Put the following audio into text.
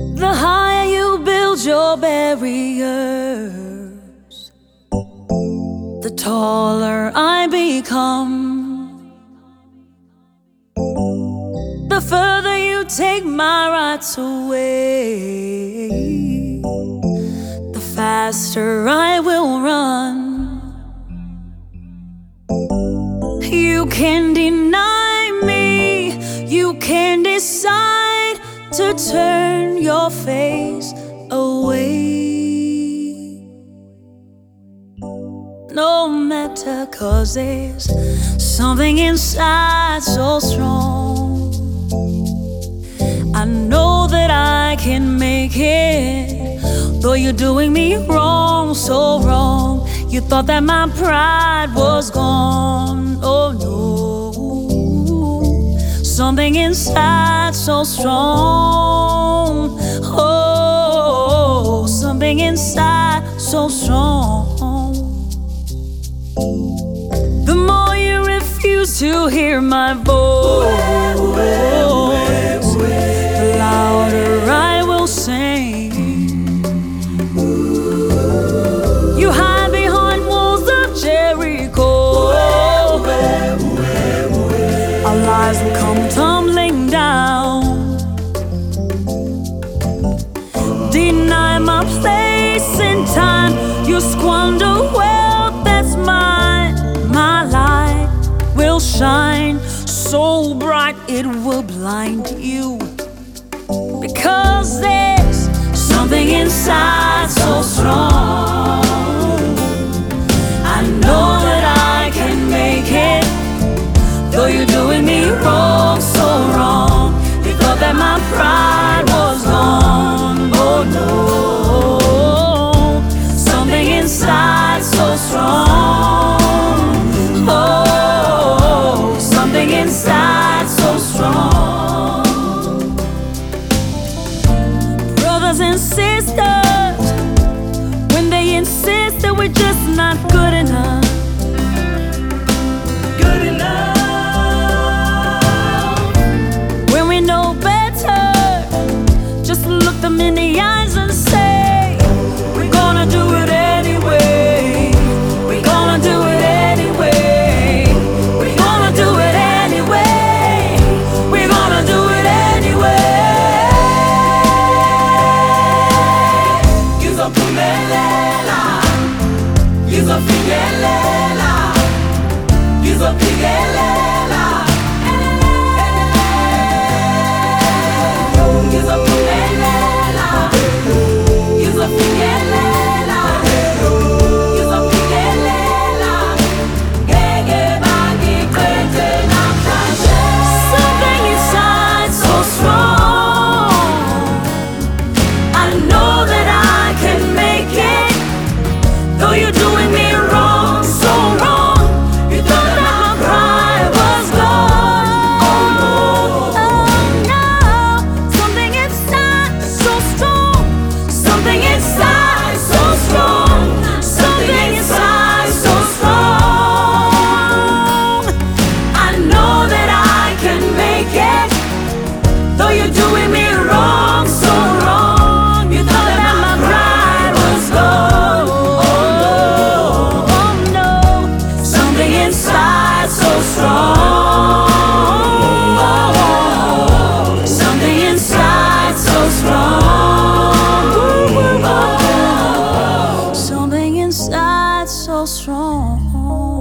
The higher you build your barriers, the taller I become. The further you take my rights away, the faster I will run. You can deny me, you can decide to turn your face away. No matter, 'cause there's something inside so strong. I know that I can make it, though you're doing me wrong, so wrong. You thought that my pride was gone. Oh no, something inside so strong. Oh, something inside so strong. The more you refuse to hear my voice, the louder I will sing. You hide behind walls of Jericho, our lives will come tumbling down. Deny my place in time, you squander wealth that's mine. My light will shine so bright it will blind you, because there's something inside so strong. I know that I can make it, though you're doing me wrong, so wrong. You thought that my pride was gone. Oh no, something inside so strong. Oh, something inside so strong. Brothers and sisters, when they insist that we're just not good enough, good enough. When we know better, just look them in the eyes and say, we're gonna do it anyway. We're gonna do it anyway. We're gonna do it anyway. We're gonna do it anyway. Ngizophumelela, ngizophingelela, ngizophingelela. Ngizophumelela, ngizophingelela, ngizophingelela. Ngeke bangiqede namhlanje. Something inside so strong. I know that I can make it, though you're doing me wrong, so wrong. You thought that my pride was gone. Oh no, something inside so strong. Something inside so strong. Something inside so strong. I know that I can make it, though you're doing me wrong, so wrong. You thought that my pride was gone. Oh no, something inside so strong. Something inside so strong. Something inside so strong.